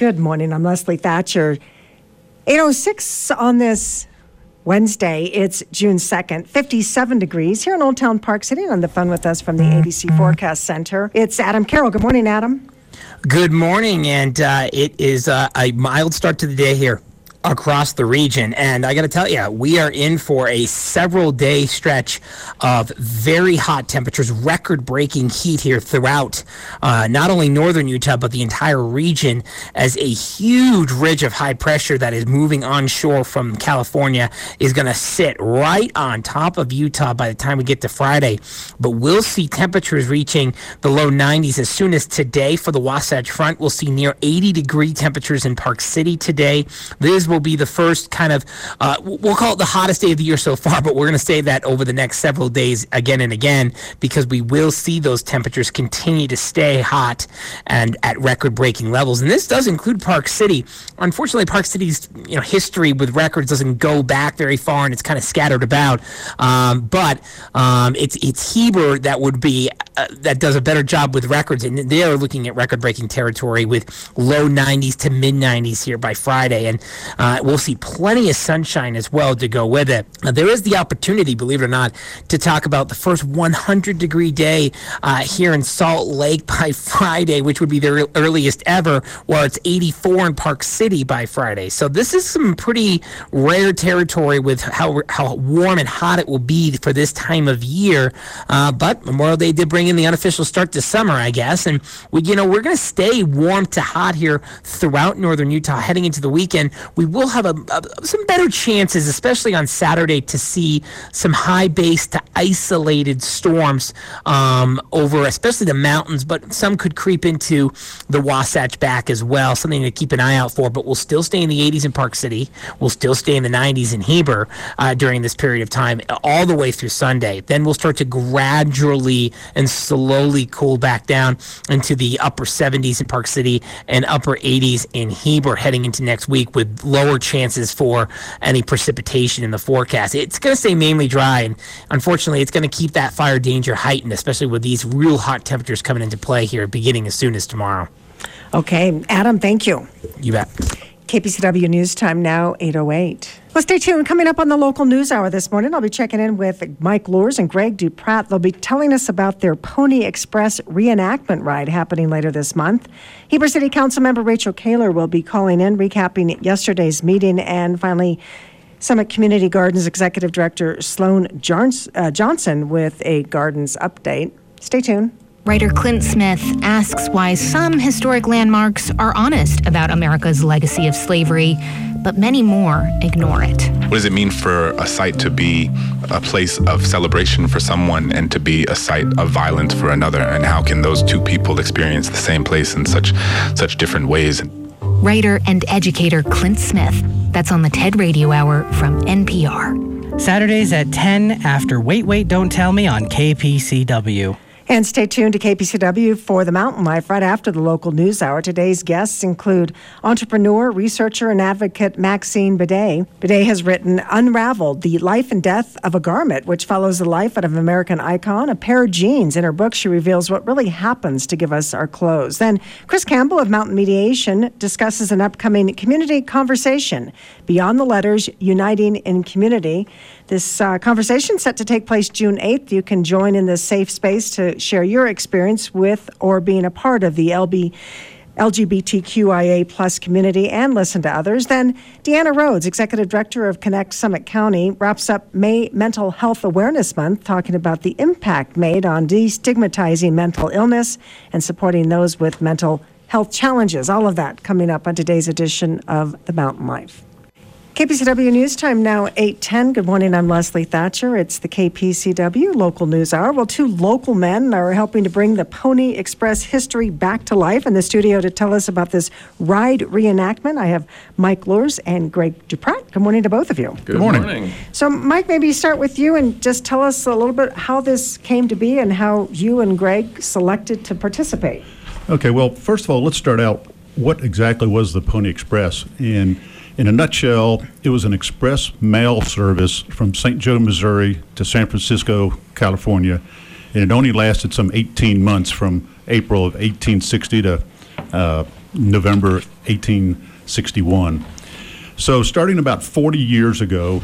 Good morning. I'm Leslie Thatcher. 8:06 on this Wednesday. It's June 2nd, 57 degrees here in Old Town Park City. On the phone with us from the ABC Forecast Center, it's Adam Carroll. Good morning, Adam. Good morning, and it is a mild start to the day here across the region, and I got to tell you, we are in for a several-day stretch of very hot temperatures, record-breaking heat here throughout not only northern Utah, but the entire region, as a huge ridge of high pressure that is moving onshore from California is going to sit right on top of Utah by the time we get to Friday. But we'll see temperatures reaching the low 90s as soon as today. For the Wasatch Front, we'll see near 80-degree temperatures in Park City today. This will be the first kind of, we'll call it the hottest day of the year so far, but we're going to say that over the next several days again and again, because we will see those temperatures continue to stay hot and at record-breaking levels. And this does include Park City. Unfortunately, Park City's history with records doesn't go back very far, and it's kind of scattered about. But it's Heber that would be that does a better job with records, and they are looking at record-breaking territory with low 90s to mid-90s here by Friday. And we'll see plenty of sunshine as well to go with it. Now, there is the opportunity, believe it or not, to talk about the first 100-degree day here in Salt Lake by Friday, which would be the earliest ever, while it's 84 in Park City by Friday. So this is some pretty rare territory with how warm and hot it will be for this time of year. But Memorial Day did bring in the unofficial start to summer, I guess. And we're going to stay warm to hot here throughout northern Utah heading into the weekend. We will have some better chances, especially on Saturday, to see some high base to isolated storms over especially the mountains, but some could creep into the Wasatch back as well, something to keep an eye out for. But we'll still stay in the 80s in Park City. We'll still stay in the 90s in Heber during this period of time, all the way through Sunday. Then we'll start to gradually and slowly cool back down into the upper 70s in Park City and upper 80s in Heber heading into next week, with lower chances for any precipitation in the forecast. It's going to stay mainly dry, and unfortunately it's going to keep that fire danger heightened, especially with these real hot temperatures coming into play here beginning as soon as tomorrow. Okay, Adam, thank you. You bet. KPCW News Time now, 8:08. Well, stay tuned. Coming up on the local news hour this morning, I'll be checking in with Mike Loers and Greg Duprat. They'll be telling us about their Pony Express reenactment ride happening later this month. Heber City Council member Rachel Kaler will be calling in, recapping yesterday's meeting. And finally, Summit Community Gardens Executive Director Sloan Johnson with a gardens update. Stay tuned. Writer Clint Smith asks why some historic landmarks are honest about America's legacy of slavery, but many more ignore it. What does it mean for a site to be a place of celebration for someone and to be a site of violence for another? And how can those two people experience the same place in such different ways? Writer and educator Clint Smith. That's on the TED Radio Hour from NPR. Saturdays at 10 after Wait, Don't Tell Me on KPCW. And stay tuned to KPCW for the Mountain Life right after the local news hour. Today's guests include entrepreneur, researcher, and advocate Maxine Bidet. Bidet has written Unraveled, The Life and Death of a Garment, which follows the life of an American icon, a pair of jeans. In her book, she reveals what really happens to give us our clothes. Then Chris Campbell of Mountain Mediation discusses an upcoming community conversation, Beyond the Letters, Uniting in Community. This conversation set to take place June 8th. You can join in this safe space to share your experience with or being a part of the LGBTQIA plus community and listen to others. Then Deanna Rhodes, Executive Director of Connect Summit County, wraps up May Mental Health Awareness Month, talking about the impact made on destigmatizing mental illness and supporting those with mental health challenges. All of that coming up on today's edition of The Mountain Life. KPCW News Time now 8:10. Good morning, I'm Leslie Thatcher. It's the KPCW Local News Hour. Well, two local men are helping to bring the Pony Express history back to life. In the studio to tell us about this ride reenactment, I have Mike Loers and Greg Duprat. Good morning to both of you. Good morning. So, Mike, maybe start with you and just tell us a little bit how this came to be and how you and Greg selected to participate. Okay, well, first of all, let's start out. What exactly was the Pony Express? And in a nutshell, it was an express mail service from St. Joe, Missouri to San Francisco, California, and it only lasted some 18 months from April of 1860 to November 1861. So starting about 40 years ago,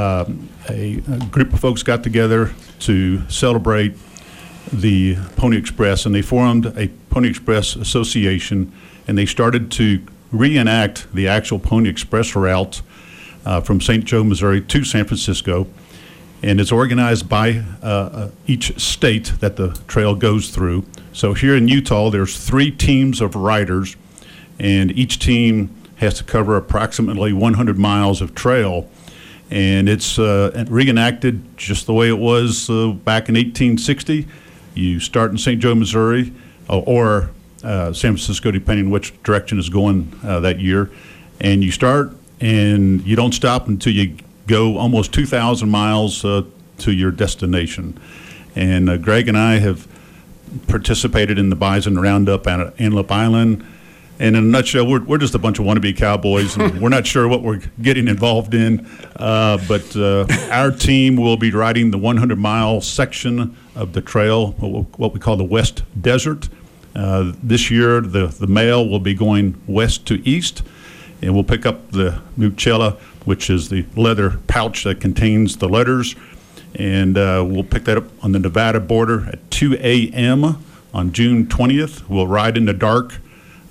a group of folks got together to celebrate the Pony Express, and they formed a Pony Express Association, and they started to reenact the actual Pony Express route from St. Joe, Missouri to San Francisco. And it's organized by each state that the trail goes through. So here in Utah, there's 3 teams of riders, and each team has to cover approximately 100 miles of trail. And it's reenacted just the way it was back in 1860. You start in St. Joe, Missouri, or San Francisco, depending on which direction is going that year. And you start, and you don't stop until you go almost 2,000 miles to your destination. And Greg and I have participated in the Bison Roundup at Antelope Island. And in a nutshell, we're just a bunch of wannabe cowboys, and we're not sure what we're getting involved in. But our team will be riding the 100-mile section of the trail, what we call the West Desert. This year, the mail will be going west to east, and we'll pick up the Mucella, which is the leather pouch that contains the letters. And we'll pick that up on the Nevada border at 2 a.m. on June 20th. We'll ride in the dark.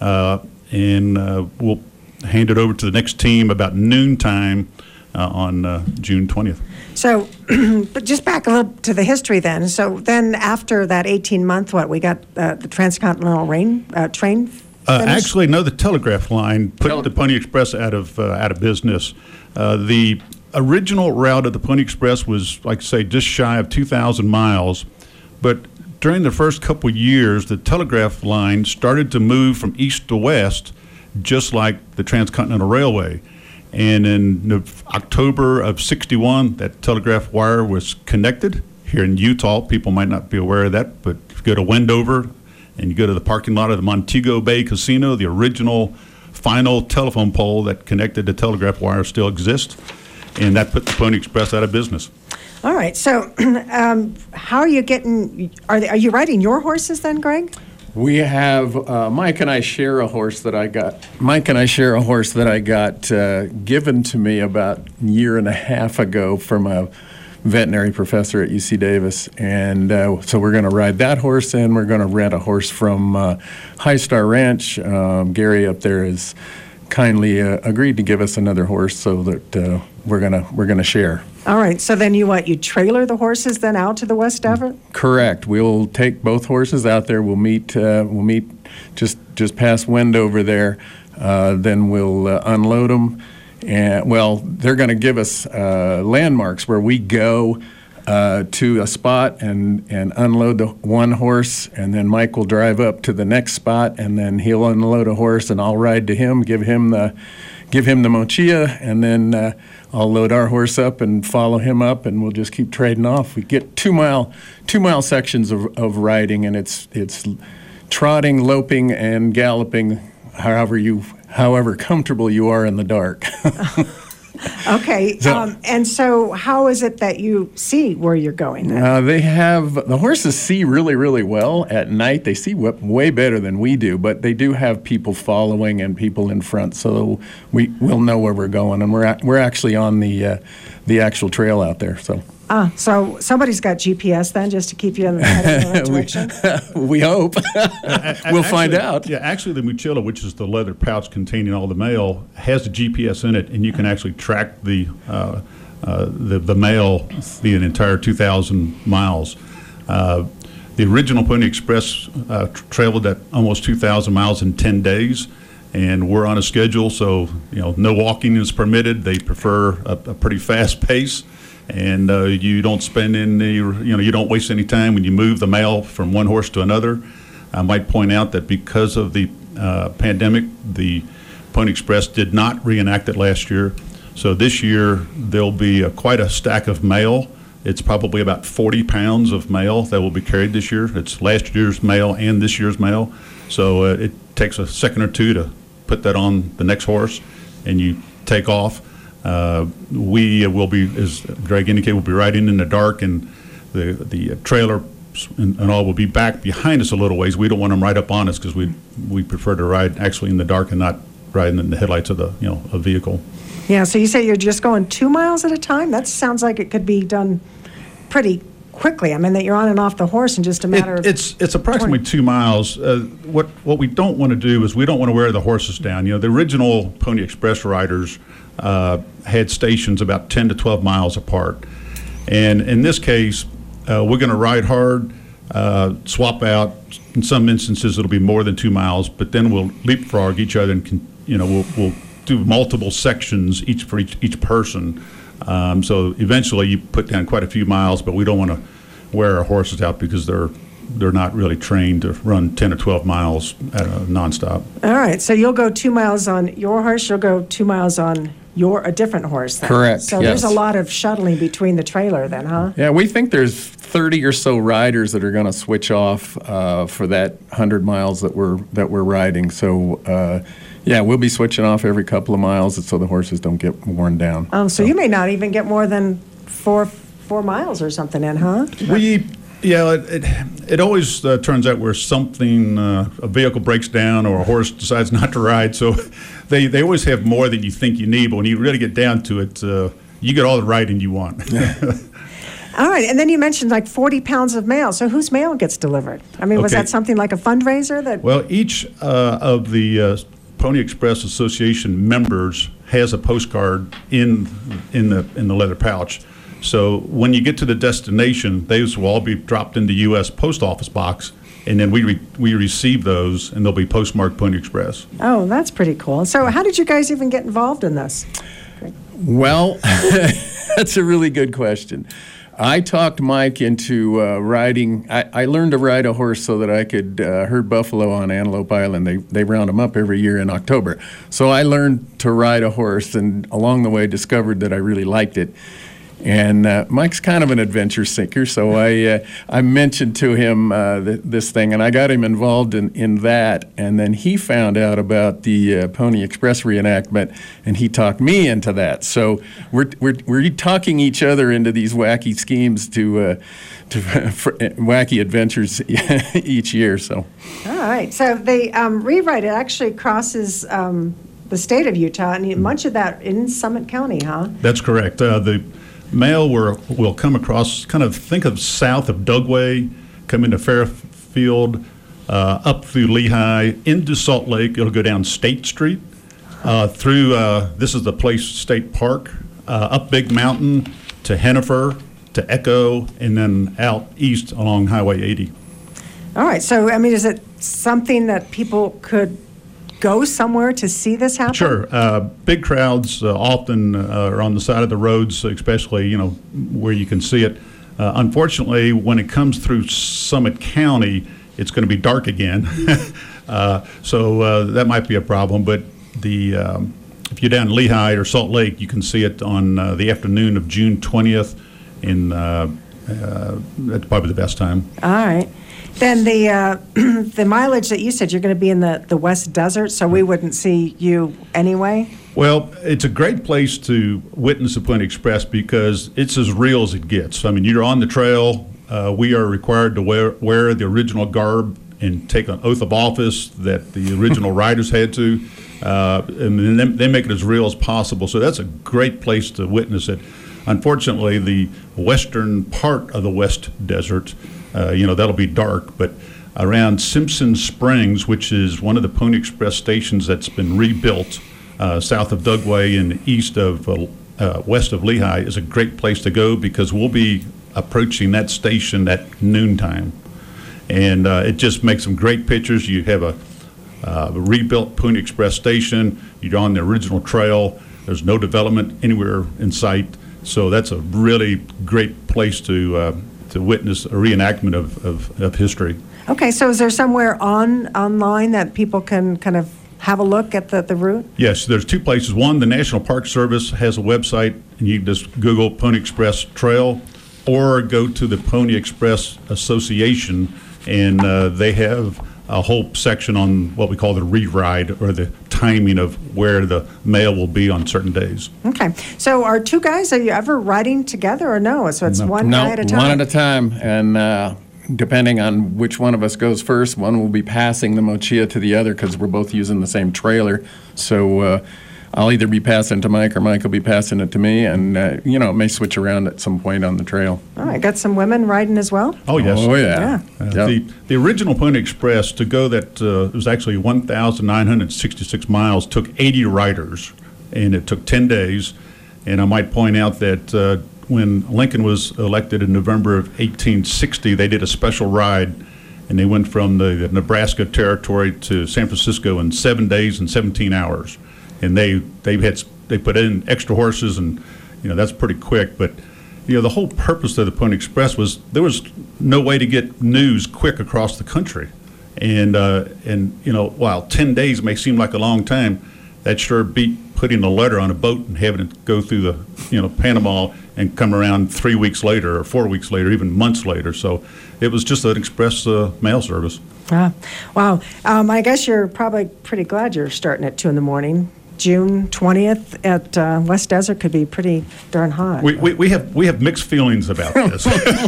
And we'll hand it over to the next team about noontime on June 20th. So, but just back a little to the history then. So then after that 18-month, we got the Transcontinental train finished? Actually, no, the telegraph line put the Pony Express out of business. The original route of the Pony Express was, like I say, just shy of 2,000 miles, but during the first couple of years, the telegraph line started to move from east to west, just like the Transcontinental Railway. And in October of '61, that telegraph wire was connected. Here in Utah, people might not be aware of that, but if you go to Wendover and you go to the parking lot of the Montego Bay Casino, the original final telephone pole that connected the telegraph wire still exists, and that put the Pony Express out of business. All right. So, how are you getting? Are you riding your horses then, Greg? We have Mike and I share a horse that I got. Mike and I share a horse that I got given to me about a year and a half ago from a veterinary professor at UC Davis, and so we're going to ride that horse, and we're going to rent a horse from High Star Ranch. Gary up there has kindly agreed to give us another horse, so that we're gonna share. All right. So then you trailer the horses then out to the West Desert? Correct. We'll take both horses out there. We'll meet just past Wendover there. Then we'll unload them. And they're going to give us landmarks where we go to a spot and unload the one horse, and then Mike will drive up to the next spot, and then he'll unload a horse, and I'll ride to him, give him the mochila, and then I'll load our horse up and follow him up, and we'll just keep trading off. We get 2 mile sections of riding, and it's trotting, loping, and galloping, however comfortable you are in the dark. Okay. And so how is it that you see where you're going then? The horses see really, really well at night. They see way better than we do, but they do have people following and people in front, so we'll know where we're going, and we're actually on the actual trail out there. So somebody's got GPS then, just to keep you in the right direction? We hope. We'll find out. Yeah, actually the Mucilla, which is the leather pouch containing all the mail, has a GPS in it, and you can actually track the mail the entire 2,000 miles. The original Pony Express traveled at almost 2,000 miles in 10 days, and we're on a schedule, so no walking is permitted. They prefer a pretty fast pace. And you don't spend you don't waste any time when you move the mail from one horse to another. I might point out that because of the pandemic, the Pony Express did not reenact it last year. So this year, there'll be quite a stack of mail. It's probably about 40 pounds of mail that will be carried this year. It's last year's mail and this year's mail. So it takes a second or two to put that on the next horse, and you take off. We will be, as Greg indicated, we'll be riding in the dark, and the trailer and all will be back behind us a little ways. We don't want them right up on us because we prefer to ride actually in the dark and not riding in the headlights of a vehicle. Yeah, so you say you're just going 2 miles at a time? That sounds like it could be done pretty quickly. I mean, that you're on and off the horse in just a matter of... It's approximately 2 miles. What we don't want to do is we don't want to wear the horses down. The original Pony Express riders had stations about 10 to 12 miles apart. And in this case, we're going to ride hard, swap out. In some instances, it'll be more than 2 miles, but then we'll leapfrog each other and, we'll do multiple sections each for each person. So eventually you put down quite a few miles, but we don't want to wear our horses out because they're not really trained to run 10 or 12 miles nonstop. All right, so you'll go 2 miles on your horse, you'll go 2 miles on a different horse then. Correct, So yes. there's a lot of shuttling between the trailer then, huh? Yeah, we think there's 30 or so riders that are going to switch off for that 100 miles that we're riding. So, we'll be switching off every couple of miles so the horses don't get worn down. So you may not even get more than four miles or something in, huh? It always turns out where something, a vehicle breaks down or a horse decides not to ride. So they always have more than you think you need, but when you really get down to it, you get all the riding you want. All right, and then you mentioned like 40 pounds of mail. So whose mail gets delivered? I mean, was that something like a fundraiser that? Well, each of the Pony Express Association members has a postcard in the leather pouch. So when you get to the destination, those will all be dropped into U.S. Post Office box, and then we receive those, and they'll be postmarked Pony Express. Oh, that's pretty cool. So how did you guys even get involved in this? Well, that's a really good question. I talked Mike into riding. I learned to ride a horse so that I could herd buffalo on Antelope Island. They round them up every year in October. So I learned to ride a horse, and along the way discovered that I really liked it. And Mike's kind of an adventure seeker, so I mentioned to him this thing, and I got him involved in that. And then he found out about the Pony Express reenactment, and he talked me into that. So we're talking each other into these wacky schemes to wacky adventures each year. So. All right. So the rewrite, it actually crosses the state of Utah, and much of that in Summit County, huh? That's correct. The mail will come across, kind of think of south of Dugway, come into Fairfield, up through Lehigh, into Salt Lake. It'll go down State Street, through, this is the Place State Park, up Big Mountain to Hennifer, to Echo, and then out east along Highway 80. All right. So, I mean, is it something that people could go somewhere to see this happen? Sure. Big crowds often are on the side of the roads, especially, where you can see it. Unfortunately, when it comes through Summit County, it's going to be dark again. So that might be a problem. But if you're down in Lehigh or Salt Lake, you can see it on the afternoon of June 20th. That's probably the best time. All right. Then the mileage that you said, you're going to be in the West Desert, so we wouldn't see you anyway? Well, it's a great place to witness the Pony Express because it's as real as it gets. I mean, you're on the trail. We are required to wear the original garb and take an oath of office that the original riders had to. And they make it as real as possible. So that's a great place to witness it. Unfortunately, the western part of the West Desert, that'll be dark, but around Simpson Springs, which is one of the Pony Express stations that's been rebuilt south of Dugway and west of Lehigh, is a great place to go because we'll be approaching that station at noontime. And it just makes some great pictures. You have a rebuilt Pony Express station. You're on the original trail. There's no development anywhere in sight. So that's a really great place to witness a reenactment of history. Okay, so is there somewhere online that people can kind of have a look at the route? Yes, there's two places. One, the National Park Service has a website, and you can just Google Pony Express Trail, or go to the Pony Express Association, and they have a whole section on what we call the re-ride, or the timing of where the mail will be on certain days. Okay. So are two guys, are you ever riding together or no? So it's one guy at a time? One at a time. And depending on which one of us goes first, one will be passing the mochila to the other because we're both using the same trailer. So I'll either be passing it to Mike or Mike will be passing it to me, and it may switch around at some point on the trail. All right, got some women riding as well? Oh, yes. Oh, yeah. The original Pony Express, to go that it was actually 1,966 miles, took 80 riders, and it took 10 days. And I might point out that when Lincoln was elected in November of 1860, they did a special ride, and they went from the Nebraska Territory to San Francisco in 7 days and 17 hours. And they put in extra horses, and that's pretty quick. But the whole purpose of the Pony Express was there was no way to get news quick across the country, and while 10 days may seem like a long time, that sure beat putting a letter on a boat and having it go through the Panama and come around 3 weeks later or 4 weeks later, even months later. So it was just an express mail service. Wow. I guess you're probably pretty glad you're starting at 2 in. June 20th at West Desert could be pretty darn hot. We have mixed feelings about this.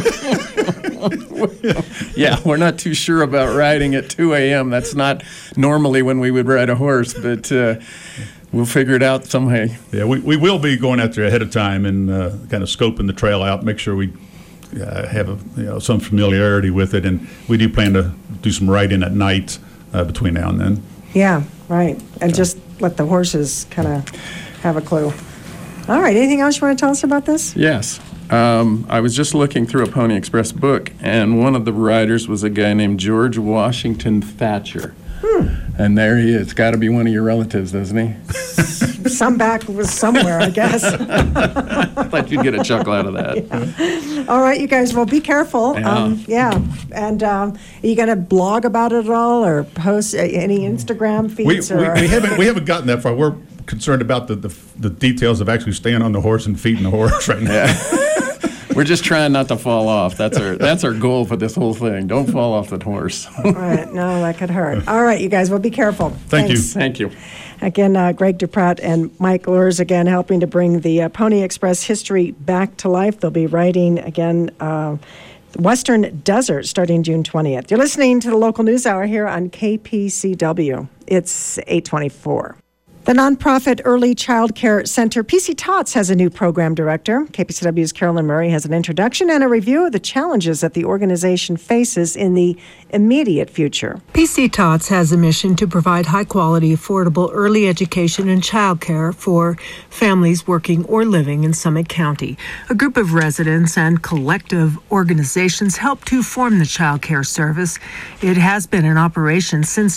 Yeah, we're not too sure about riding at 2 a.m. That's not normally when we would ride a horse, but we'll figure it out some way. Yeah, we will be going out there ahead of time and kind of scoping the trail out, make sure we have some familiarity with it, and we do plan to do some riding at night between now and then. Yeah, right, and just let the horses kind of have a clue. All right, anything else you want to tell us about this? Yes. I was just looking through a Pony Express book, and one of the riders was a guy named George Washington Thatcher. And there he is. Got to be one of your relatives, doesn't he? Some back was somewhere, I guess. I thought you'd get a chuckle out of that. Yeah. All right, you guys, well, be careful. Yeah. And are you going to blog about it at all or post any Instagram feeds? We haven't gotten that far. We're concerned about the details of actually staying on the horse and feeding the horse right now. Yeah. We're just trying not to fall off. That's our goal for this whole thing. Don't fall off the horse. All right. No, that could hurt. All right, you guys. Well, be careful. Thank you. Thank you. Again, Greg DuPratt and Mike Luers again helping to bring the Pony Express history back to life. They'll be riding again Western Desert starting June 20th. You're listening to the Local News Hour here on KPCW. It's 8:24. The nonprofit Early Child Care Center, PC Tots, has a new program director. KPCW's Carolyn Murray has an introduction and a review of the challenges that the organization faces in the immediate future. PC Tots has a mission to provide high-quality, affordable early education and child care for families working or living in Summit County. A group of residents and collective organizations helped to form the child care service. It has been in operation since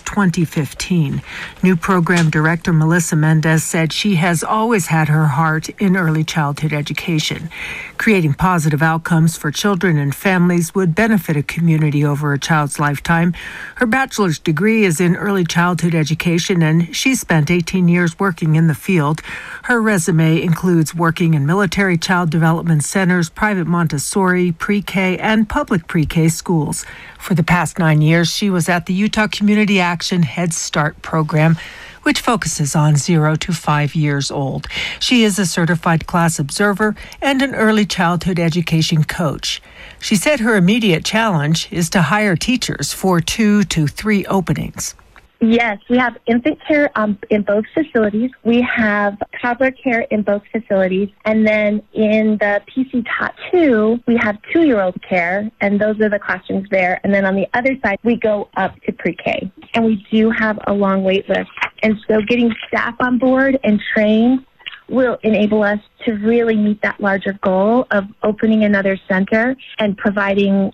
2015. New program director Melissa Mendez said she has always had her heart in early childhood education. Creating positive outcomes for children and families would benefit a community over a child's lifetime. Her bachelor's degree is in early childhood education, and she spent 18 years working in the field. Her resume includes working in military child development centers, private Montessori, pre-K, and public pre-K schools. For the past 9 years, she was at the Utah Community Action Head Start program, which focuses on 0 to 5 years old. She is a certified class observer and an early childhood education coach. She said her immediate challenge is to hire teachers for 2 to 3 openings. Yes, we have infant care in both facilities. We have toddler care in both facilities. And then in the PC Tot 2, we have 2-year-old care, and those are the classrooms there. And then on the other side, we go up to pre-K. And we do have a long wait list. And so getting staff on board and trained will enable us to really meet that larger goal of opening another center and providing,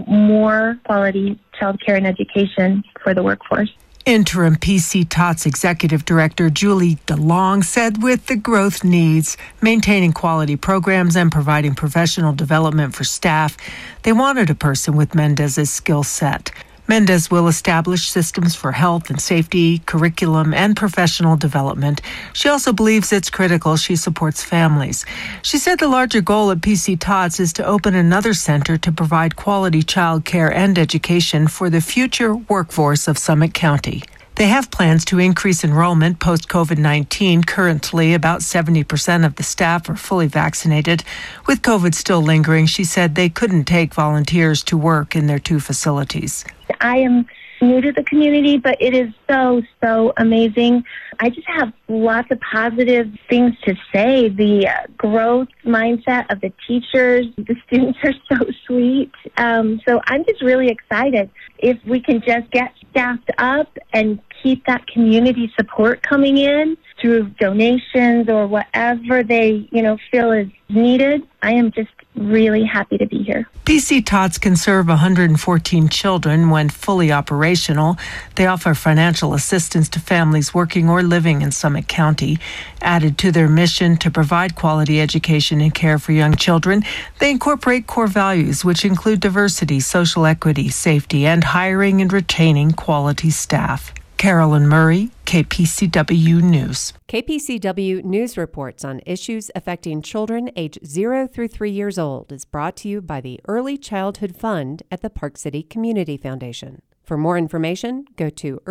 more quality child care and education for the workforce. Interim PC Tots Executive Director Julie DeLong said with the growth needs, maintaining quality programs and providing professional development for staff, they wanted a person with Mendez's skill set. Mendez will establish systems for health and safety, curriculum, and professional development. She also believes it's critical she supports families. She said the larger goal at PC Tots is to open another center to provide quality child care and education for the future workforce of Summit County. They have plans to increase enrollment post-COVID-19. Currently, about 70% of the staff are fully vaccinated. With COVID still lingering, she said they couldn't take volunteers to work in their 2 facilities. I am new to the community, but it is so amazing. I just have lots of positive things to say. The growth mindset of the teachers, the students are so sweet. So I'm just really excited. If we can just get staffed up and keep that community support coming in through donations or whatever they, feel is needed, I am just really happy to be here. PC Tots can serve 114 children when fully operational. They offer financial assistance to families working or living in Summit County. Added to their mission to provide quality education and care for young children, they incorporate core values which include diversity, social equity, safety, and hiring and retaining quality staff. Carolyn Murray, KPCW News. KPCW News reports on issues affecting children age 0 through 3 years old is brought to you by the Early Childhood Fund at the Park City Community Foundation. For more information, go to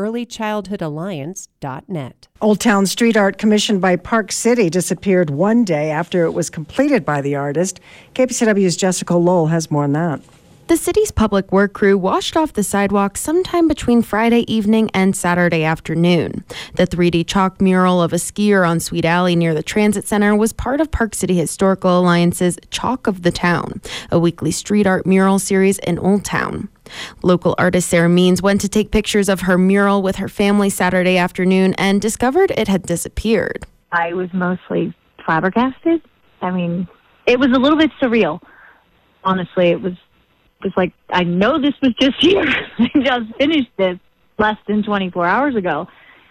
earlychildhoodalliance.net. Old Town street art commissioned by Park City disappeared one day after it was completed by the artist. KPCW's Jessica Lowell has more on that. The city's public work crew washed off the sidewalk sometime between Friday evening and Saturday afternoon. The 3D chalk mural of a skier on Sweet Alley near the Transit Center was part of Park City Historical Alliance's Chalk of the Town, a weekly street art mural series in Old Town. Local artist Sarah Means went to take pictures of her mural with her family Saturday afternoon and discovered it had disappeared. I was mostly flabbergasted. I mean, it was a little bit surreal. Honestly, it was like, I know this was just here. I just finished this less than 24 hours ago.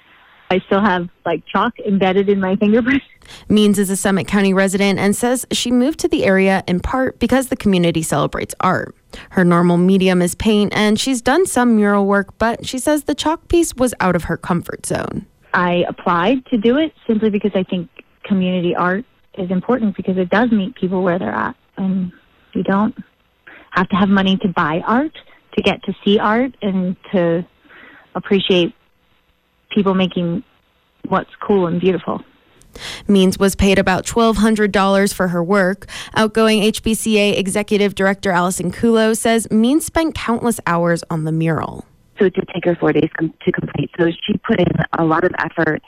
I still have chalk embedded in my fingerprints. Means is a Summit County resident and says she moved to the area in part because the community celebrates art. Her normal medium is paint, and she's done some mural work, but she says the chalk piece was out of her comfort zone. I applied to do it simply because I think community art is important because it does meet people where they're at. And you don't have to have money to buy art, to get to see art, and to appreciate people making what's cool and beautiful. Means was paid about $1,200 for her work. Outgoing HBCA Executive Director Allison Kulo says Means spent countless hours on the mural. So it did take her 4 days to complete. So she put in a lot of effort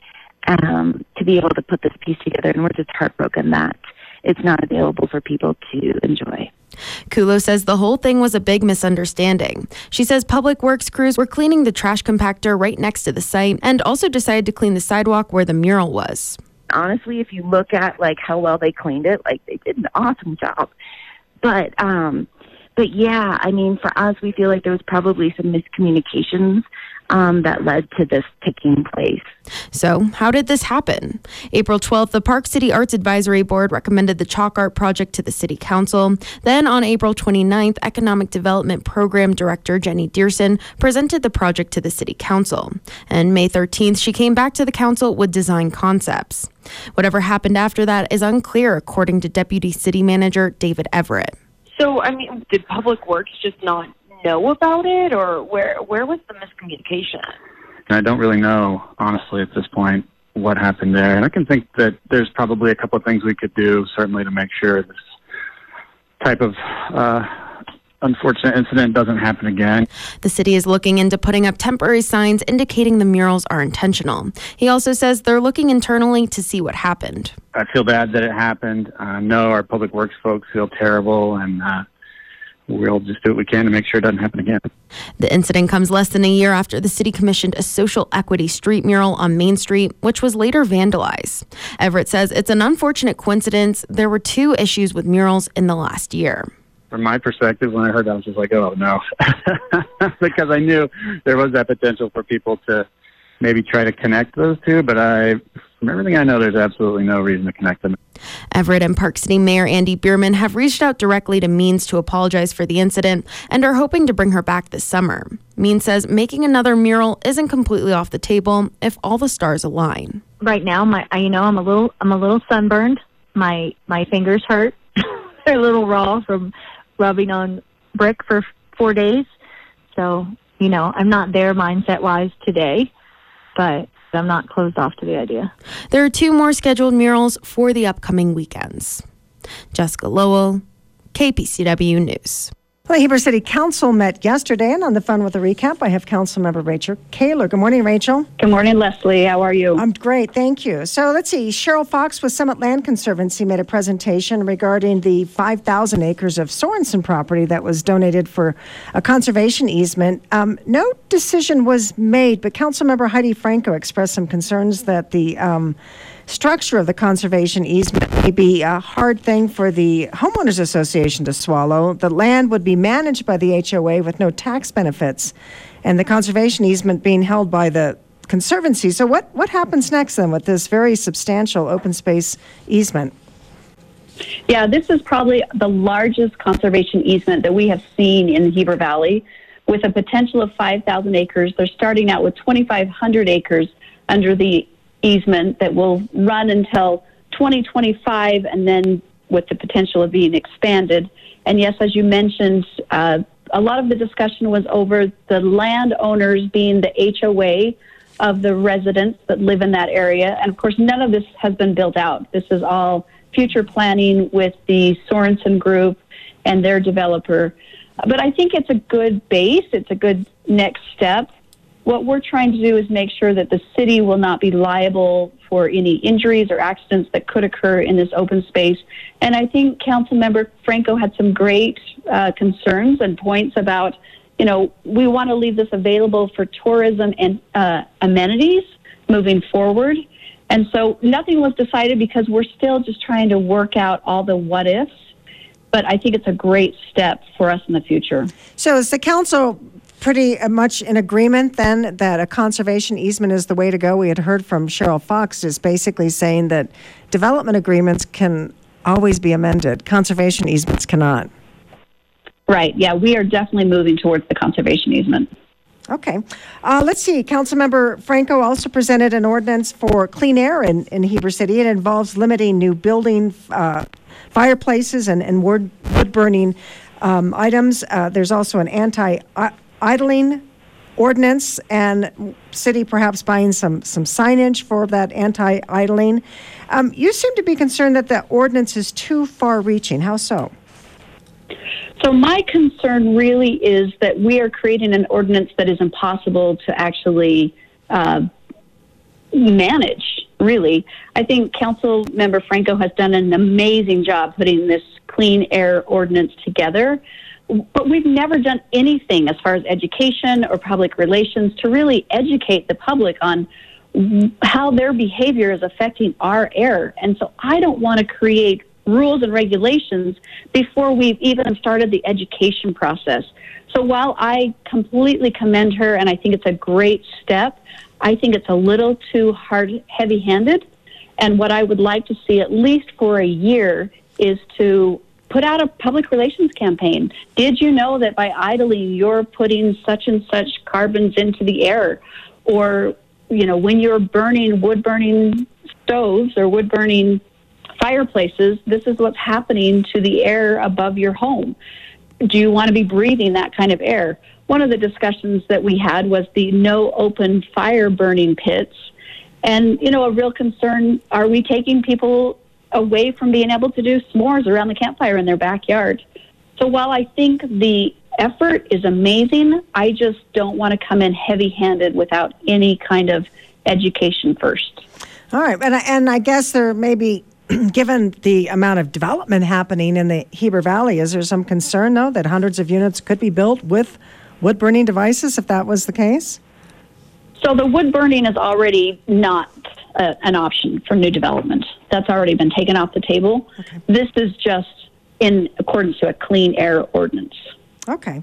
to be able to put this piece together, and we're just heartbroken that it's not available for people to enjoy. Kulo says the whole thing was a big misunderstanding. She says public works crews were cleaning the trash compactor right next to the site and also decided to clean the sidewalk where the mural was. Honestly, if you look at how well they cleaned it, they did an awesome job. But yeah, I mean, for us, we feel like there was probably some miscommunications that led to this taking place. So how did this happen? April 12th, the Park City Arts Advisory Board recommended the chalk art project to the City Council. Then on April 29th, Economic Development Program Director Jenny Dearson presented the project to the City Council. And May 13th, she came back to the Council with design concepts. Whatever happened after that is unclear, according to Deputy City Manager David Everett. So, I mean, did Public Works just not know about it, or where was the miscommunication? I don't really know, honestly, at this point, what happened there. And I can think that there's probably a couple of things we could do, certainly, to make sure this type of unfortunate incident doesn't happen again. The city is looking into putting up temporary signs indicating the murals are intentional. He also says they're looking internally to see what happened. I feel bad that it happened. I know our public works folks feel terrible, and we'll just do what we can to make sure it doesn't happen again. The incident comes less than a year after the city commissioned a social equity street mural on Main Street, which was later vandalized. Everett says it's an unfortunate coincidence. There were 2 issues with murals in the last year. From my perspective, when I heard that, I was just like, oh, no. Because I knew there was that potential for people to maybe try to connect those two, but from everything I know, there's absolutely no reason to connect them. Everett and Park City Mayor Andy Bierman have reached out directly to Means to apologize for the incident and are hoping to bring her back this summer. Means says making another mural isn't completely off the table if all the stars align. Right now, I'm a little sunburned. My fingers hurt. They're a little raw from rubbing on brick for 4 days. So, I'm not there mindset-wise today. but I'm not closed off to the idea. There are 2 more scheduled murals for the upcoming weekends. Jessica Lowell, KPCW News. Well, the Heber City Council met yesterday, and on the phone with a recap, I have Councilmember Rachel Kaler. Good morning, Rachel. Good morning, Leslie. How are you? I'm great, thank you. So let's see. Cheryl Fox with Summit Land Conservancy made a presentation regarding the 5,000 acres of Sorensen property that was donated for a conservation easement. No decision was made, but Councilmember Heidi Franco expressed some concerns that the structure of the conservation easement may be a hard thing for the homeowners association to swallow. The land would be managed by the HOA with no tax benefits, and the conservation easement being held by the conservancy. So what happens next then with this very substantial open space easement? Yeah, this is probably the largest conservation easement that we have seen in the Heber Valley, with a potential of 5,000 acres. They're starting out with 2,500 acres under the easement that will run until 2025, and then with the potential of being expanded. And yes, as you mentioned, a lot of the discussion was over the landowners being the HOA of the residents that live in that area. And of course, none of this has been built out. This is all future planning with the Sorensen Group and their developer. But I think it's a good base. It's a good next step. What we're trying to do is make sure that the city will not be liable for any injuries or accidents that could occur in this open space. And I think Councilmember Franco had some great concerns and points about, we want to leave this available for tourism and amenities moving forward. And so nothing was decided because we're still just trying to work out all the what ifs. But I think it's a great step for us in the future. So is the council pretty much in agreement then that a conservation easement is the way to go? We had heard from Cheryl Fox is basically saying that development agreements can always be amended. Conservation easements cannot. Right. Yeah, we are definitely moving towards the conservation easement. Okay. Let's see. Councilmember Franco also presented an ordinance for clean air in Heber City. It involves limiting new building fireplaces and wood-burning items. There's also an anti-idling ordinance, and city perhaps buying some signage for that anti-idling. You seem to be concerned that the ordinance is too far-reaching. How so? So my concern really is that we are creating an ordinance that is impossible to actually manage, really. I think Councilmember Franco has done an amazing job putting this clean air ordinance together. But we've never done anything as far as education or public relations to really educate the public on how their behavior is affecting our air. And so I don't want to create rules and regulations before we've even started the education process. So while I completely commend her and I think it's a great step, I think it's a little too heavy-handed. And what I would like to see, at least for a year, is to put out a public relations campaign. Did you know that by idling, you're putting such and such carbons into the air? Or, when you're burning wood-burning stoves or wood-burning fireplaces, this is what's happening to the air above your home. Do you want to be breathing that kind of air? One of the discussions that we had was the no open fire burning pits. And, a real concern, are we taking people away from being able to do s'mores around the campfire in their backyard? So while I think the effort is amazing, I just don't want to come in heavy-handed without any kind of education first. All right. And I guess there may be, given the amount of development happening in the Heber Valley, is there some concern, though, that hundreds of units could be built with wood-burning devices if that was the case? So the wood burning is already not an option for new development. That's already been taken off the table. Okay. This is just in accordance to a clean air ordinance. Okay.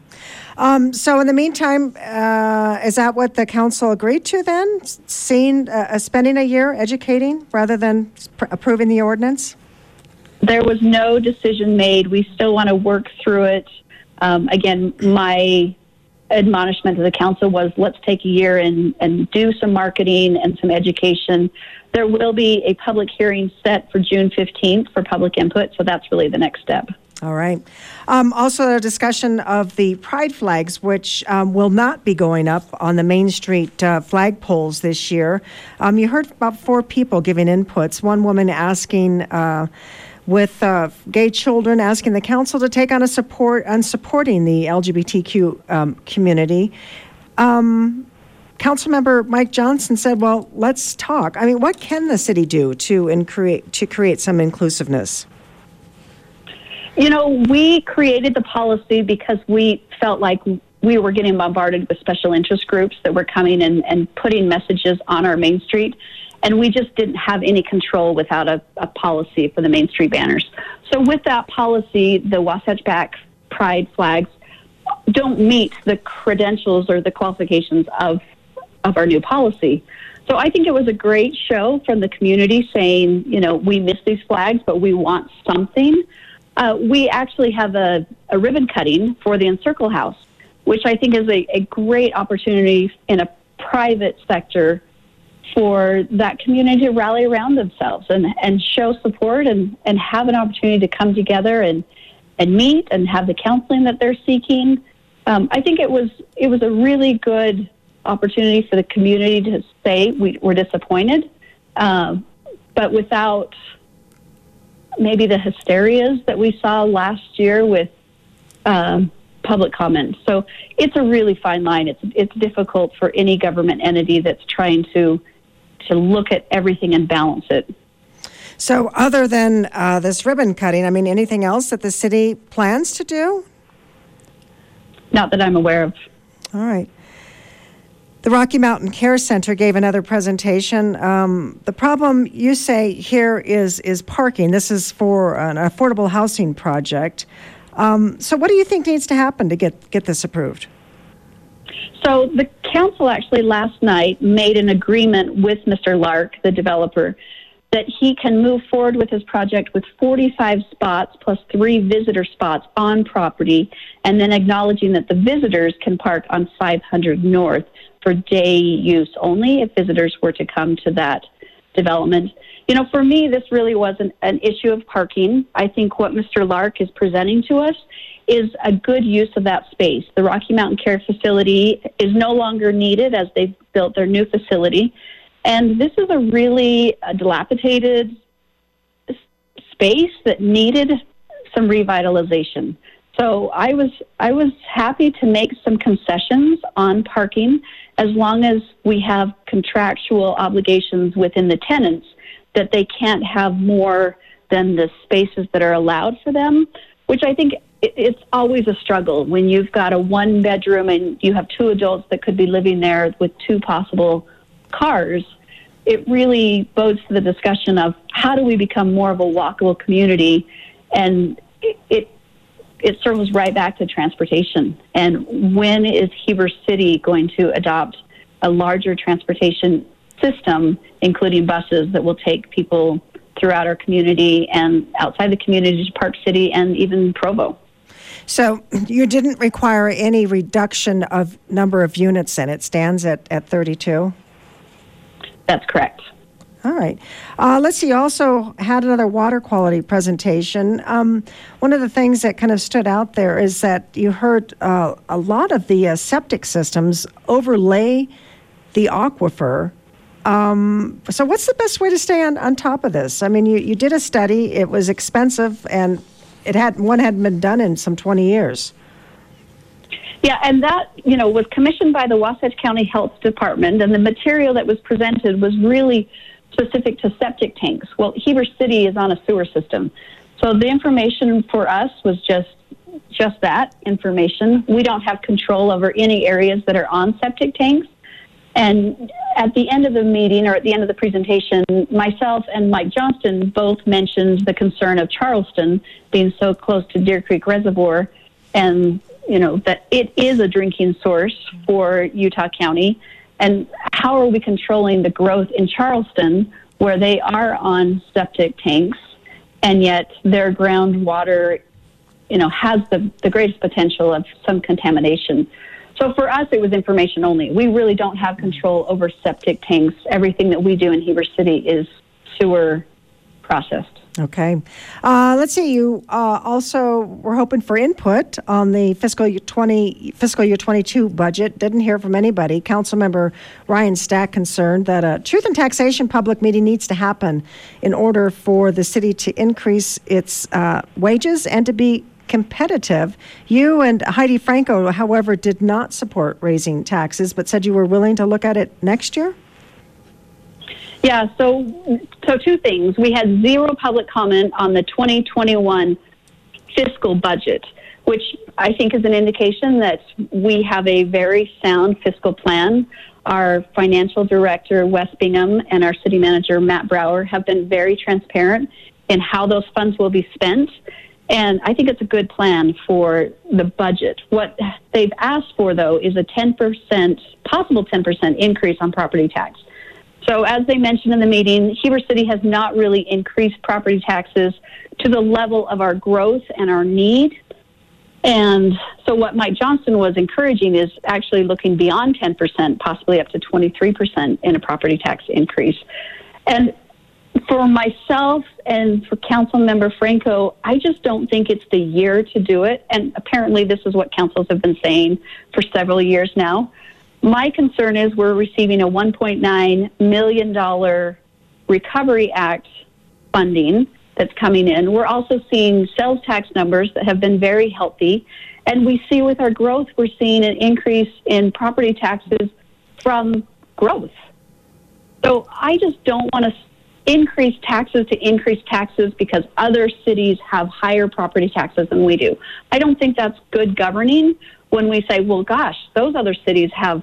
So in the meantime, is that what the council agreed to then? Spending a year educating rather than approving the ordinance? There was no decision made. We still want to work through it. Again, my admonishment to the council was let's take a year and do some marketing and some education. There will be a public hearing set for June 15th for public input, so that's really the next step. All right. Also, a discussion of the pride flags, which will not be going up on the Main Street flag poles this year. You heard about 4 people giving inputs. One woman asking, with gay children, asking the council to take on supporting the LGBTQ community. Councilmember Mike Johnson said, well, let's talk. I mean, what can the city do to create some inclusiveness? You know, we created the policy because we felt like we were getting bombarded with special interest groups that were coming and putting messages on our Main Street. And we just didn't have any control without a policy for the Main Street banners. So with that policy, the Wasatch Back pride flags don't meet the credentials or the qualifications of our new policy. So I think it was a great show from the community saying, you know, we miss these flags, but we want something. We actually have a ribbon cutting for the Encircle House, which I think is a great opportunity in a private sector for that community to rally around themselves and show support and have an opportunity to come together and meet and have the counseling that they're seeking. I think it was a really good opportunity for the community to say we're disappointed, but without maybe the hysterias that we saw last year with public comment. So it's a really fine line. It's difficult for any government entity that's trying to look at everything and balance it. So other than this ribbon cutting, I mean, anything else that the city plans to do? Not that I'm aware of. All right. The Rocky Mountain Care Center gave another presentation. The problem, you say, here is parking. This is for an affordable housing project. So what do you think needs to happen to get this approved? So the council actually last night made an agreement with Mr. Lark, the developer, that he can move forward with his project with 45 spots plus 3 visitor spots on property, and then acknowledging that the visitors can park on 500 North for day use only if visitors were to come to that development. You know, for me, this really wasn't an issue of parking. I think what Mr. Lark is presenting to us is a good use of that space. The Rocky Mountain Care Facility is no longer needed as they've built their new facility. And this is a really dilapidated space that needed some revitalization. So I was happy to make some concessions on parking as long as we have contractual obligations within the tenants that they can't have more than the spaces that are allowed for them, which I think it's always a struggle when you've got a 1-bedroom and you have 2 adults that could be living there with 2 possible cars. It really bodes to the discussion of how do we become more of a walkable community, and it circles right back to transportation. And when is Heber City going to adopt a larger transportation system, including buses that will take people throughout our community and outside the community to Park City and even Provo? So you didn't require any reduction of number of units, and it stands at 32? That's correct. All right. Let's see. You also had another water quality presentation. One of the things that kind of stood out there is that you heard a lot of the septic systems overlay the aquifer. So what's the best way to stay on top of this? I mean, you did a study. It was expensive, and one hadn't been done in some 20 years. Yeah, and that, was commissioned by the Wasatch County Health Department, and the material that was presented was really specific to septic tanks. Well, Heber City is on a sewer system. So the information for us was just that information. We don't have control over any areas that are on septic tanks. And at the end of the meeting, or at the end of the presentation, myself and Mike Johnston both mentioned the concern of Charleston being so close to Deer Creek Reservoir, and that it is a drinking source for Utah County. And how are we controlling the growth in Charleston, where they are on septic tanks, and yet their groundwater, has the greatest potential of some contamination? So for us, it was information only. We really don't have control over septic tanks. Everything that we do in Heber City is sewer processed. Okay. Let's see. You also were hoping for input on the fiscal year 22 budget. Didn't hear from anybody. Councilmember Ryan Stack concerned that a truth and taxation public meeting needs to happen in order for the city to increase its wages and to be competitive. You and Heidi Franco, however, did not support raising taxes, but said you were willing to look at it next year? Yeah, so two things. We had zero public comment on the 2021 fiscal budget, which I think is an indication that we have a very sound fiscal plan. Our financial director, Wes Bingham, and our city manager, Matt Brower, have been very transparent in how those funds will be spent. And I think it's a good plan for the budget. What they've asked for, though, is a 10%, possible 10% increase on property tax. So as they mentioned in the meeting, Heber City has not really increased property taxes to the level of our growth and our need. And so what Mike Johnston was encouraging is actually looking beyond 10%, possibly up to 23% in a property tax increase. And for myself and for Councilmember Franco, I just don't think it's the year to do it. And apparently this is what councils have been saying for several years now. My concern is we're receiving a $1.9 million Recovery Act funding that's coming in. We're also seeing sales tax numbers that have been very healthy. And we see with our growth, we're seeing an increase in property taxes from growth. So I just don't want to increase taxes because other cities have higher property taxes than we do. I don't think that's good governing when we say, well, gosh, those other cities have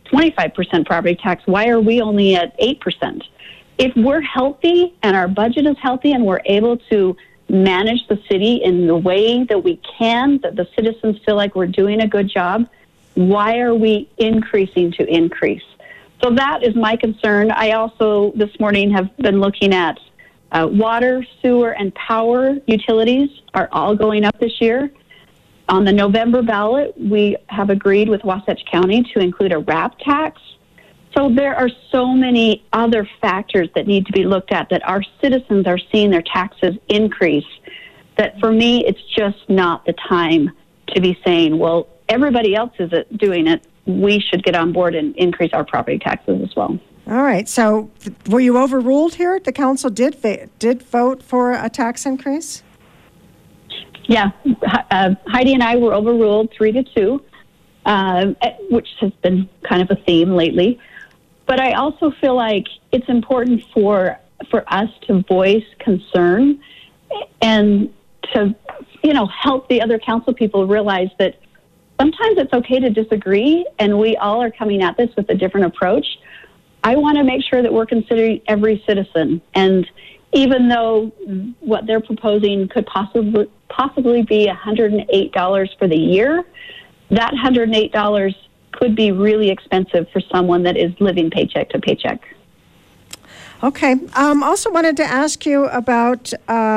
25% property tax. Why are we only at 8%? If we're healthy and our budget is healthy and we're able to manage the city in the way that we can, that the citizens feel like we're doing a good job, why are we increasing to increase? So that is my concern. I also this morning have been looking at water, sewer, and power utilities are all going up this year. On the November ballot, we have agreed with Wasatch County to include a RAP tax. So there are so many other factors that need to be looked at that our citizens are seeing their taxes increase, that for me, it's just not the time to be saying, well, everybody else is doing it. We should get on board and increase our property taxes as well. All right. So were you overruled here? The council did vote for a tax increase? Yeah. Heidi and I were overruled 3-2, which has been kind of a theme lately. But I also feel like it's important for us to voice concern and to, help the other council people realize that sometimes it's okay to disagree, and we all are coming at this with a different approach. I want to make sure that we're considering every citizen. And even though what they're proposing could possibly be $108 for the year, that $108 could be really expensive for someone that is living paycheck to paycheck. Okay. Also wanted to ask you about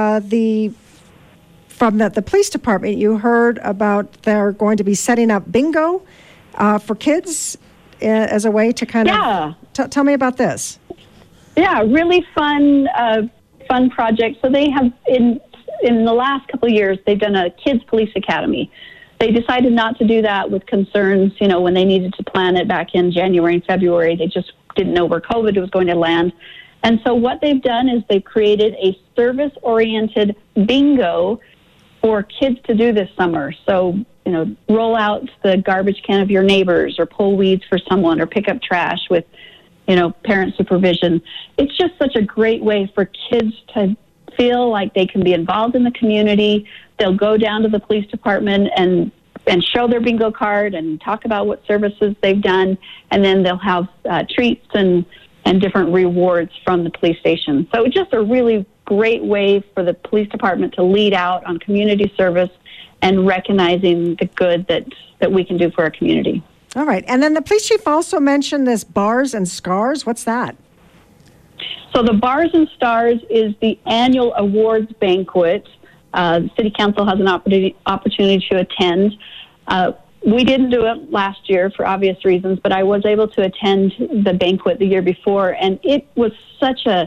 from the police department. You heard about they're going to be setting up bingo for kids as a way to kind of tell me about this. Yeah, really fun project. So they have in the last couple of years they've done a kids police academy. They decided not to do that with concerns, when they needed to plan it back in January and February. They just didn't know where COVID was going to land. And so what they've done is they've created a service-oriented bingo for kids to do this summer. So, roll out the garbage can of your neighbors or pull weeds for someone or pick up trash with, parent supervision. It's just such a great way for kids to feel like they can be involved in the community. They'll go down to the police department and show their bingo card and talk about what services they've done, and then they'll have treats and different rewards from the police station. So it's just a really great way for the police department to lead out on community service and recognizing the good that we can do for our community. All right. And then the police chief also mentioned this Bars and Scars. What's that? So the Bars and Stars is the annual awards banquet. The City Council has an opportunity to attend. We didn't do it last year for obvious reasons, but I was able to attend the banquet the year before, and it was such a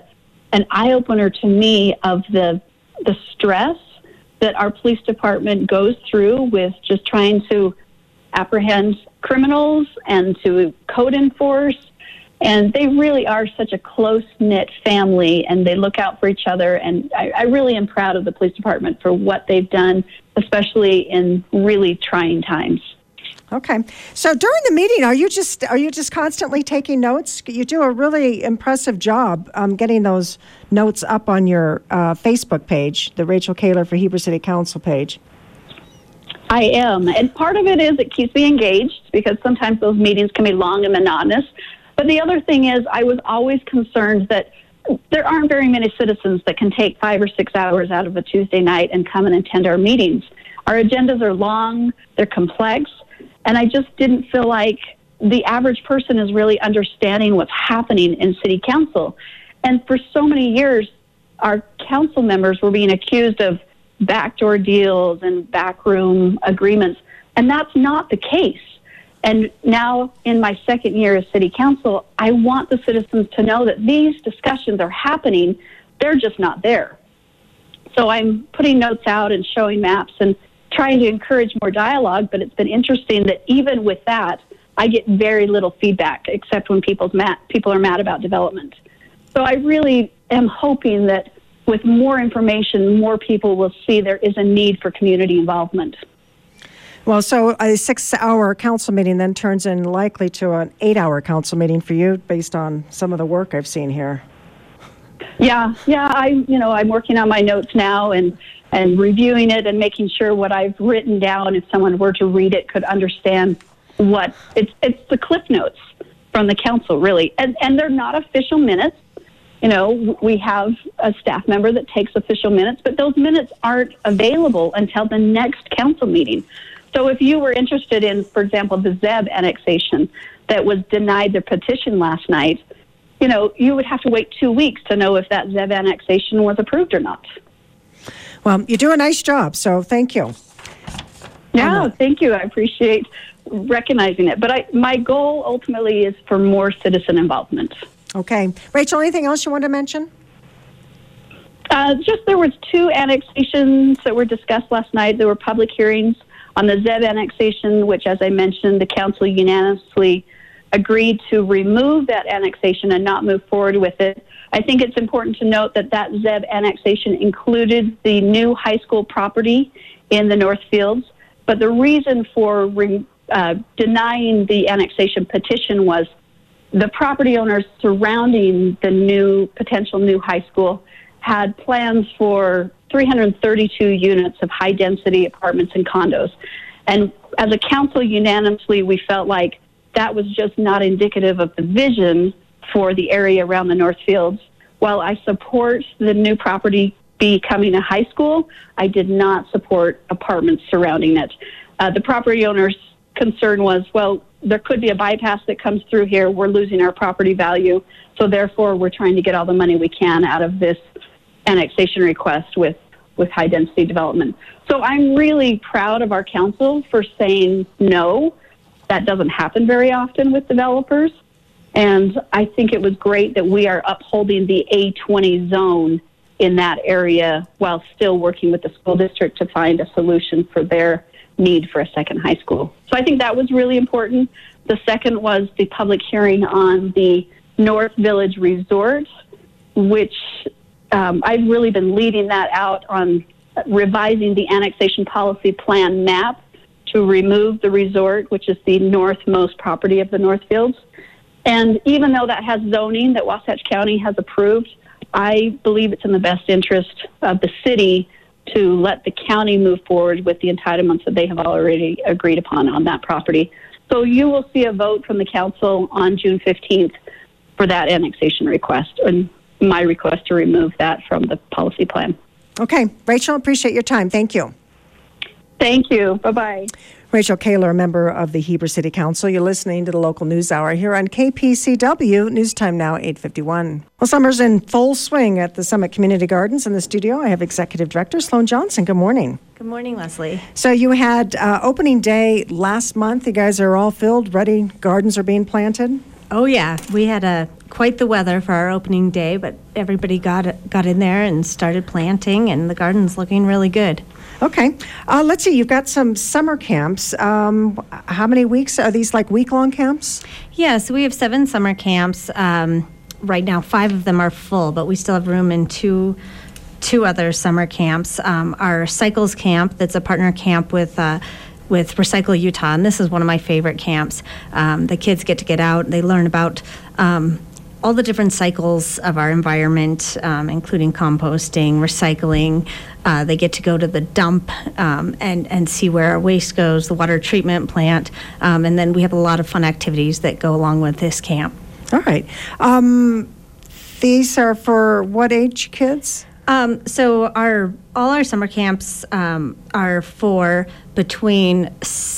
an eye-opener to me of the stress that our police department goes through with just trying to apprehend criminals and to code enforce. And they really are such a close-knit family, and they look out for each other. And I really am proud of the police department for what they've done, especially in really trying times. Okay. So during the meeting, are you just constantly taking notes? You do a really impressive job getting those notes up on your Facebook page, the Rachel Kaler for Heber City Council page. I am. And part of it is it keeps me engaged because sometimes those meetings can be long and monotonous. But the other thing is I was always concerned that there aren't very many citizens that can take 5 or 6 hours out of a Tuesday night and come and attend our meetings. Our agendas are long, they're complex, and I just didn't feel like the average person is really understanding what's happening in city council. And for so many years, our council members were being accused of backdoor deals and backroom agreements, and that's not the case. And now, in my second year as city council, I want the citizens to know that these discussions are happening. They're just not there. So I'm putting notes out and showing maps and trying to encourage more dialogue, but it's been interesting that even with that, I get very little feedback, except when people are mad about development. So I really am hoping that with more information, more people will see there is a need for community involvement. Well, so a 6-hour council meeting then turns in likely to an 8-hour council meeting for you based on some of the work I've seen here. Yeah, I'm working on my notes now and reviewing it and making sure what I've written down, if someone were to read it, could understand what it's the cliff notes from the council, really. And they're not official minutes. We have a staff member that takes official minutes, but those minutes aren't available until the next council meeting. So if you were interested in, for example, the Zeb annexation that was denied the petition last night, you would have to wait 2 weeks to know if that Zeb annexation was approved or not. Well, you do a nice job, so thank you. Yeah, thank you. I appreciate recognizing it. But my goal ultimately is for more citizen involvement. Okay. Rachel, anything else you want to mention? Just there was 2 annexations that were discussed last night. There were public hearings on the Zeb annexation, which, as I mentioned, the council unanimously agreed to remove that annexation and not move forward with it. I think it's important to note that Zeb annexation included the new high school property in the Northfields, but the reason for denying the annexation petition was the property owners surrounding the potential new high school had plans for 332 units of high-density apartments and condos. And as a council, unanimously, we felt like that was just not indicative of the vision for the area around the Northfields. While I support the new property becoming a high school, I did not support apartments surrounding it. The property owner's concern was, well, there could be a bypass that comes through here. We're losing our property value. So therefore, we're trying to get all the money we can out of this annexation request with high density development. So I'm really proud of our council for saying no. That doesn't happen very often with developers. And I think it was great that we are upholding the A20 zone in that area while still working with the school district to find a solution for their need for a second high school. So I think that was really important. The second was the public hearing on the North Village Resort, which I've really been leading that out on revising the annexation policy plan map to remove the resort, which is the northmost property of the Northfields. And even though that has zoning that Wasatch County has approved, I believe it's in the best interest of the city to let the county move forward with the entitlements that they have already agreed upon on that property. So you will see a vote from the council on June 15th for that annexation request, and my request to remove that from the policy plan. Okay. Rachel, appreciate your time. Thank you. Thank you. Bye-bye. Rachel Kaler, member of the Heber City Council. You're listening to the local news hour here on KPCW. News time now, 8:51. Well, summer's in full swing at the Summit Community Gardens. In the studio, I have Executive Director Sloan Johnson. Good morning. Good morning, Leslie. So you had opening day last month. You guys are all filled, ready. Gardens are being planted. Oh, yeah. We had a quite the weather for our opening day, but everybody got in there and started planting, and the garden's looking really good. Okay. Let's see. You've got some summer camps. How many weeks? Are these like week-long camps? Yeah, so we have 7 summer camps. Right now, 5 of them are full, but we still have room in two other summer camps. Our Cycles Camp, that's a partner camp with Recycle Utah, and this is one of my favorite camps. The kids get out. They learn about all the different cycles of our environment, including composting, recycling. They get to go to the dump and see where our waste goes, the water treatment plant, and then we have a lot of fun activities that go along with this camp. All right. These are for what age kids? So all our summer camps are for between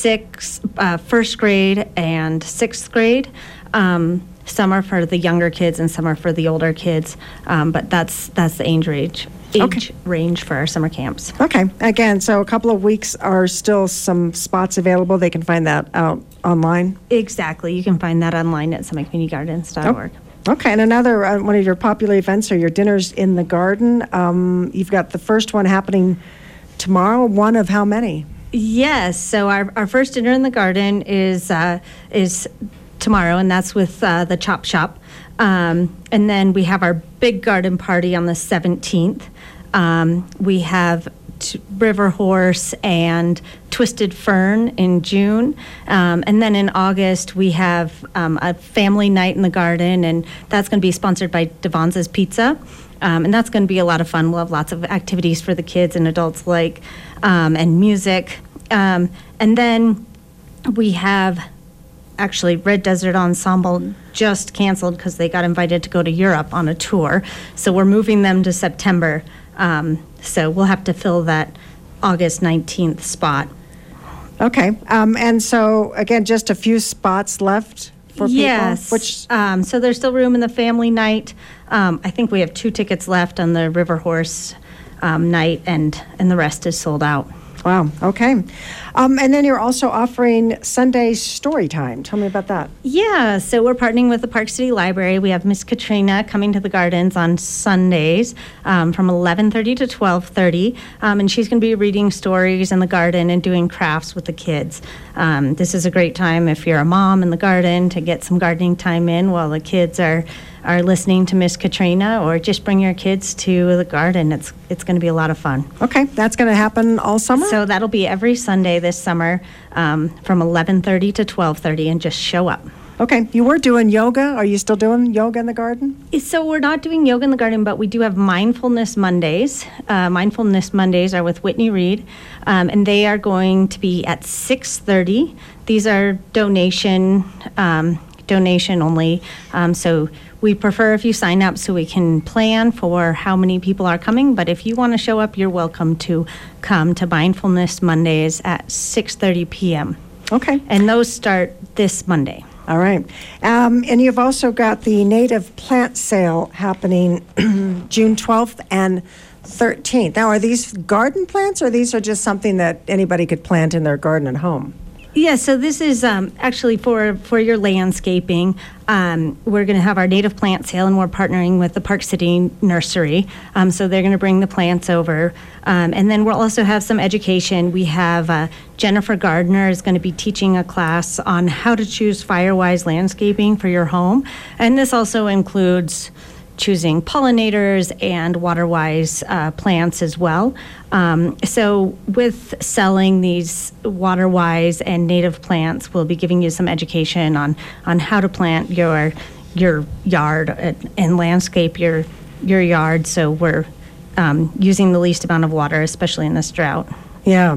first grade and 6th grade. Some are for the younger kids and some are for the older kids, but that's the age range for our summer camps. Okay. Again, so a couple of weeks are still some spots available. They can find that out online? Exactly. You can find that online at summitcommunitygardens.org. Okay, and another one of your popular events are your dinners in the garden. You've got the first one happening tomorrow. One of how many? Yes, so our first dinner in the garden is tomorrow, and that's with the Chop Shop. And then we have our big garden party on the 17th. We have River Horse and Twisted Fern in June. And then in August, we have a family night in the garden, and that's going to be sponsored by Devonza's Pizza. And that's going to be a lot of fun. We'll have lots of activities for the kids and adults and music. And then we have actually Red Desert Ensemble just canceled because they got invited to go to Europe on a tour. So we're moving them to September. So we'll have to fill that August 19th spot. Okay. And so, again, just a few spots left for people? Yes. So there's still room in the family night. I think we have 2 tickets left on the River Horse night, and the rest is sold out. Wow. Okay. And then you're also offering Sunday story time. Tell me about that. Yeah. So we're partnering with the Park City Library. We have Miss Katrina coming to the gardens on Sundays from 11:30 to 12:30. And she's going to be reading stories in the garden and doing crafts with the kids. This is a great time if you're a mom in the garden to get some gardening time in while the kids are listening to Miss Katrina, or just bring your kids to the garden. It's going to be a lot of fun. Okay, that's going to happen all summer? So that'll be every Sunday this summer from 11:30 to 12:30, and just show up. Okay, you were doing yoga. Are you still doing yoga in the garden? So we're not doing yoga in the garden, but we do have Mindfulness Mondays. Mindfulness Mondays are with Whitney Reed, and they are going to be at 6:30. These are donation only. So we prefer if you sign up so we can plan for how many people are coming. But if you want to show up, you're welcome to come to Mindfulness Mondays at 6:30 p.m. Okay. And those start this Monday. All right. And you've also got the native plant sale happening June 12th and 13th. Now, are these garden plants, or these are just something that anybody could plant in their garden at home? Yeah, so this is actually for your landscaping. We're going to have our native plant sale, and we're partnering with the Park City Nursery. So they're going to bring the plants over. And then we'll also have some education. We have Jennifer Gardner is going to be teaching a class on how to choose Firewise landscaping for your home. And this also includes choosing pollinators and water-wise plants as well. So with selling these water-wise and native plants, we'll be giving you some education on how to plant your yard and landscape your yard, so we're using the least amount of water, especially in this drought. Yeah.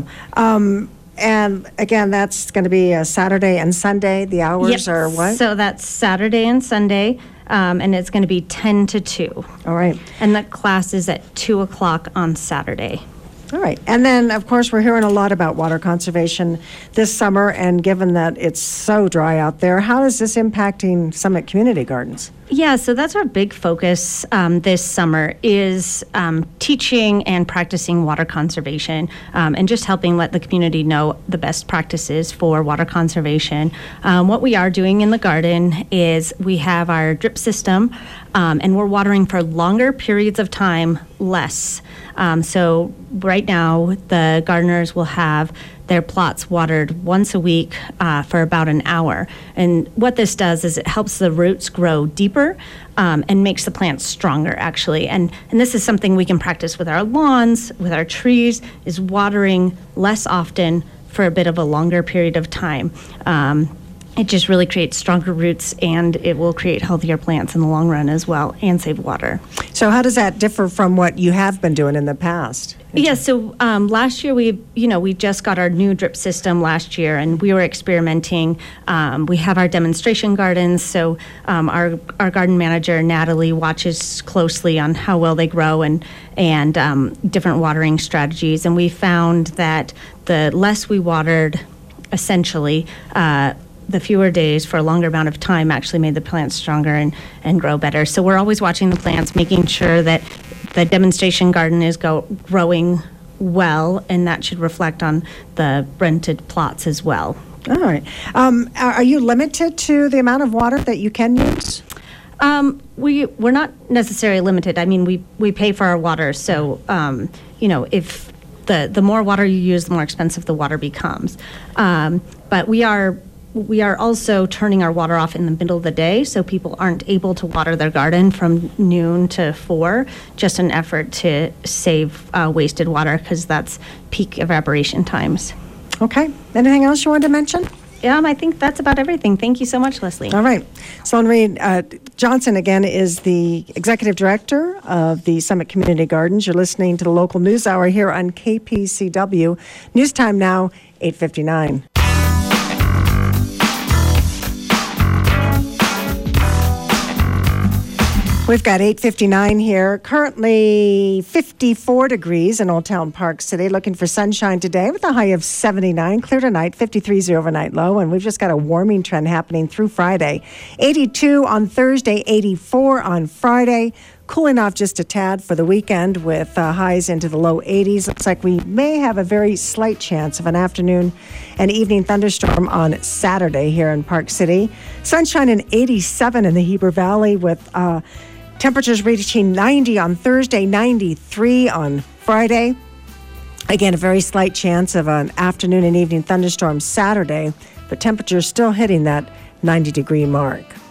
And again, that's going to be a Saturday and Sunday. The hours are what? So that's Saturday and Sunday. And it's going to be 10 to 2. All right. And the class is at 2 o'clock on Saturday. All right. And then, of course, we're hearing a lot about water conservation this summer, and given that it's so dry out there, how is this impacting Summit Community Gardens? Yeah, so that's our big focus this summer is teaching and practicing water conservation and just helping let the community know the best practices for water conservation. What we are doing in the garden is we have our drip system and we're watering for longer periods of time, less. So right now, the gardeners will have their plots watered once a week for about an hour. And what this does is it helps the roots grow deeper and makes the plants stronger, actually. And this is something we can practice with our lawns, with our trees, is watering less often for a bit of a longer period of time. It just really creates stronger roots, and it will create healthier plants in the long run as well, and save water. So how does that differ from what you have been doing in the past? Yeah, so last year we just got our new drip system last year, and we were experimenting. We have our demonstration gardens, so our garden manager Natalie watches closely on how well they grow and different watering strategies. And we found that the less we watered, essentially, the fewer days for a longer amount of time actually made the plants stronger and grow better. So we're always watching the plants, making sure that the demonstration garden is growing well, and that should reflect on the rented plots as well. All right. Are you limited to the amount of water that you can use? We're not necessarily limited. I mean, we pay for our water, so if the more water you use, the more expensive the water becomes. But we are also turning our water off in the middle of the day, so people aren't able to water their garden from noon to 4, just an effort to save wasted water, because that's peak evaporation times. Okay. Anything else you wanted to mention? I think that's about everything. Thank you so much, Leslie. All right. Sloan Reed Johnson, again, is the Executive Director of the Summit Community Gardens. You're listening to the Local News Hour here on KPCW. News time now, 8:59. We've got 8:59 here. Currently 54 degrees in Old Town Park City. Looking for sunshine today with a high of 79. Clear tonight, 53 is the overnight low. And we've just got a warming trend happening through Friday. 82 on Thursday, 84 on Friday. Cooling off just a tad for the weekend with highs into the low 80s. Looks like we may have a very slight chance of an afternoon and evening thunderstorm on Saturday here in Park City. Sunshine in 87 in the Heber Valley with temperatures reaching 90 on Thursday, 93 on Friday. Again, a very slight chance of an afternoon and evening thunderstorm Saturday, but temperatures still hitting that 90-degree mark.